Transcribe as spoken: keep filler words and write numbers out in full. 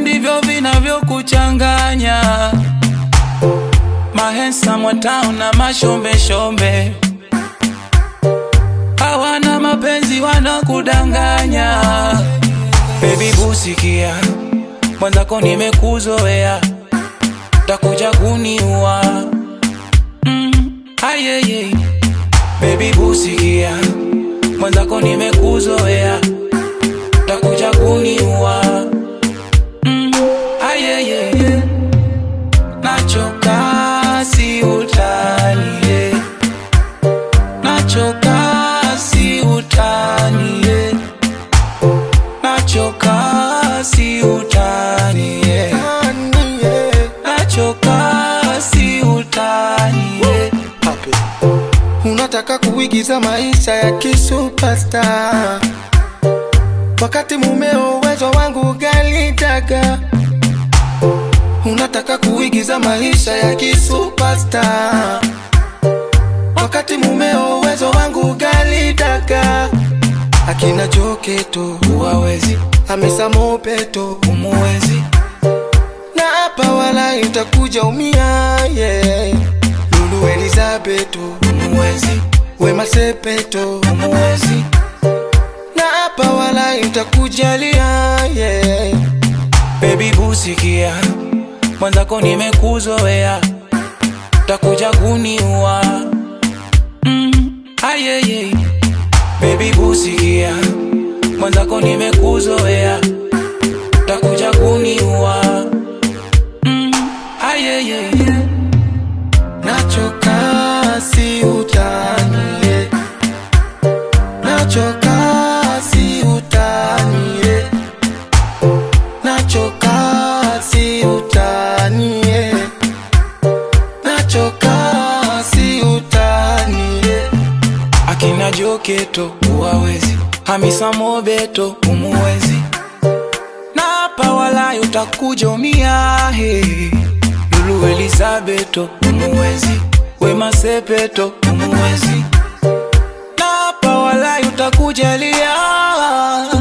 ndivyo vinavyokuchanganya. Mahensa mwatao na mashombe shombe, hawana mapenzi wanakudanganya. Baby busikia, mwanzako nimekuzoea, takuja kuniua. Mm, ayeye. Baby busikia, mwanzako nimekuzoea, takuja kuniua. Mm, ayeye. Nachoka si utani, yeah. Nachoka si utani, yeah. Nachoka si utani, yeah. Nachoka si utani, yeah. Unataka kuigiza maisha ya kisuperstar, wakati mumeo uwezo wangu galitaka. Unataka kuigiza maisha ya kisuperstar, wakati mumeo uwezo wangu galitaka. Akina Joketo Huwawezi, Hamisa Mobeto umuwezi, na hapa wala itakuja umia, yeah. Lulu Elizabeth umuwezi, Wema Sepetu umuwezi, na hapa wala itakujalia, yeah. Baby busikia, mwanzako nimekuzoea, takuja kuniua. Mm, ayeye. Baby busikia, mwanzako nimekuzoea, takuja kuniua. Mm, ayeye. Nachoka si utani, yeah. Nachoka si utani, yeah. Nachoka si utani, yeah. Nachoka si utani, yeah. Akina Joketo huwawezi, Hamisa Mobeto umuwezi, na hapa wala utakuja umia, hey. Lulu Elizabeth umuwezi, Wema Sepetu umuwezi, na hapa wala utakujalia.